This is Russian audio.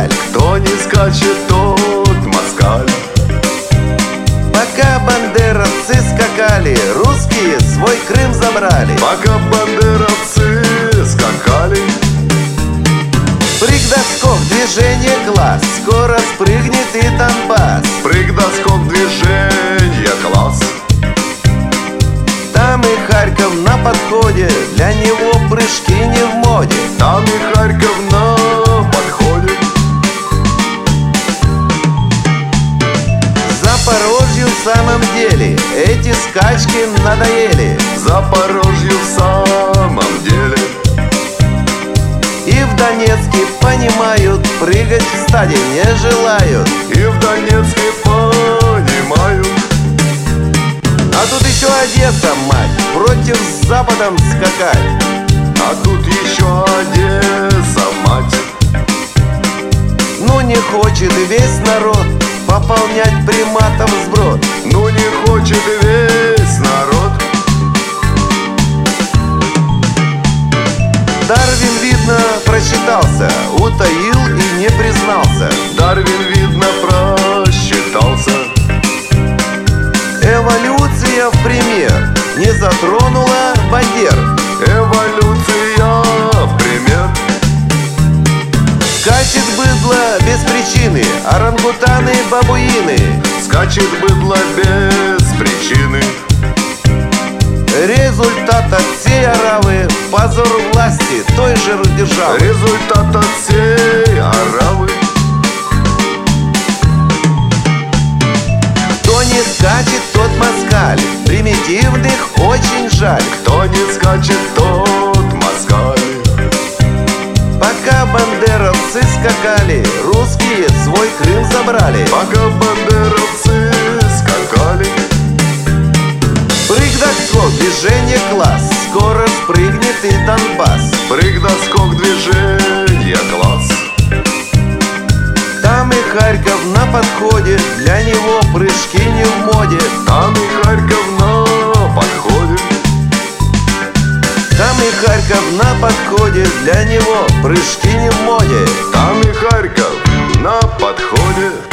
москаль. Кто не скачет, тот москаль. Пока бандеровцы скакали, русские свой Крым забрали. Пока бандеровцы скакали, Прыг-доскок, движение класс, скоро спрыгнет и Донбасс. прыг-доскок, движение класс. Там и Харьков на подходе, для него прыжки не в моде. Там и Харьков на подходе. Запорожью в самом деле эти скачки надоели. Запорожью в самом деле. И в Донецке понимают, прыгать в стаде не желают. И в Донецке понимают. А тут еще Одесса, мать, против с Западом скакать. А тут еще Одесса, мать. Ну не хочет весь народ пополнять приматов сброд. Ну не хочет весь народ. Дарвин, видно, просчитался, утаил и не признался. Дарвин, видно, просчитался. Эволюция в пример не затронула Бандер. Эволюция в пример. Скачет быдло без причины, орангутаны, бабуины. Скачет быдло без причины. Результат от всей оравы — позор власти той же державы. Результат от всей оравы. Кто не скачет, тот москаль, примитивных очень жаль. Кто не скачет, тот москаль. Пока бандеровцы скакали, русские свой Крым забрали. Пока бандеровцы скакали, Прыг-доскок, движение класс, скоро спрыгнет и Донбасс. прыг-доскок, движение класс. Там и Харьков на подходе, для него прыжки не в моде. Там и Харьков на подходе. Там и Харьков на подходе, для него прыжки не в моде. Там и Харьков на подходе.